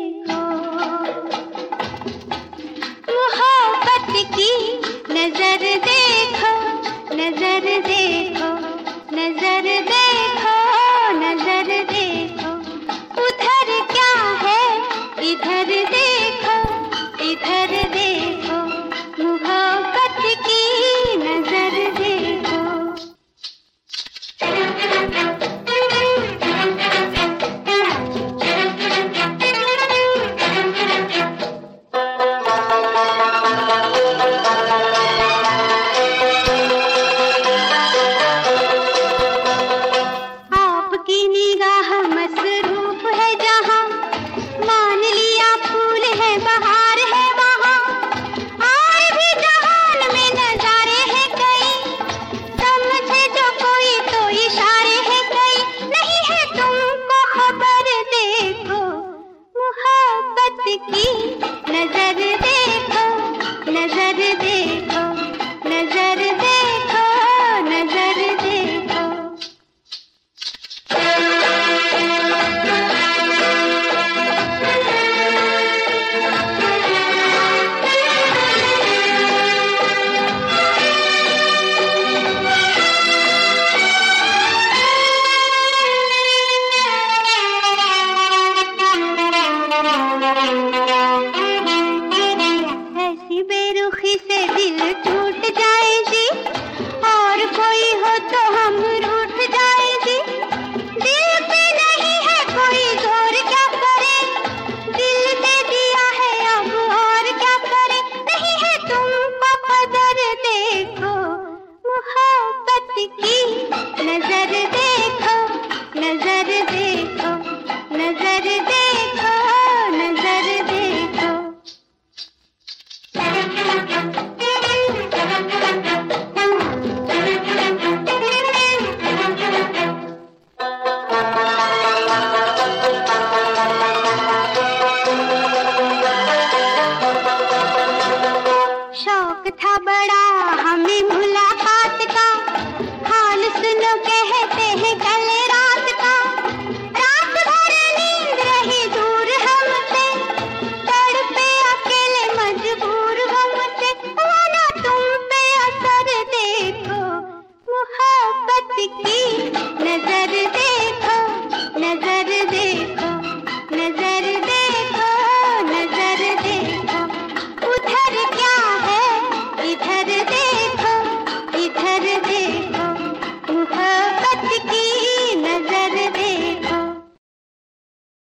देखो, मोहब्बत की नजर देखो, नजर देखो, नजर देखो, नजर देखो, उधर क्या है इधर देखो, इधर देखो, मोहब्बत की नजर देखो। आपकी निगाह मसरूफ है जहाँ, मान लिया फूल है बहार है वहाँ, और भी जहान में नजारे हैं कई, समझे जो कोई तो इशारे हैं कई, नहीं है तुमको खबर देखो, मोहब्बत की नजर देखो, नजर देखो, नजर देखो, नजर देखो। ऐसी बेरुखी से दिल टूट जाए जी, और कोई हो तो हम रूठ जाए जी, दिल पे नहीं है कोई जोर क्या करे, दिल दे दिया है अब और क्या करे, नहीं है तुमको कदर देखो, मोहब्बत की नजर देखो, नजर देखो, नजर देखो, नजर देखो। शौक था बड़ा